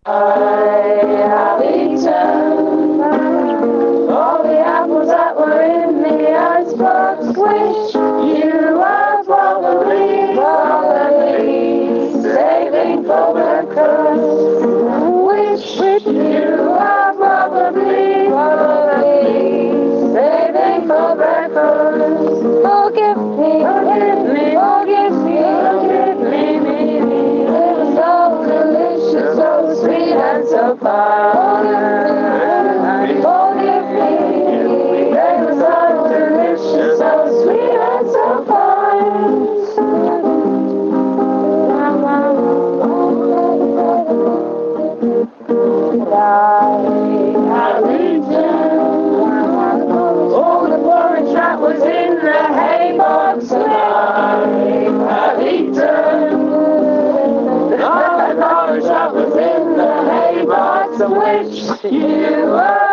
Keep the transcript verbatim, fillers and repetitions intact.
I have eaten all the apples that were in the icebox, which you are probably, probably saving for breakfast. Which, which you are probably, probably saving for breakfast. Forgive me, forgive me, forgive me, forgive me, me, me. It was so delicious, so sweet and so fine. Forgive me, it was so delicious, so sweet and so fine. I have eaten all the porridge that was in the hay box, and I have eaten all the porridge that was in the hay box, which you were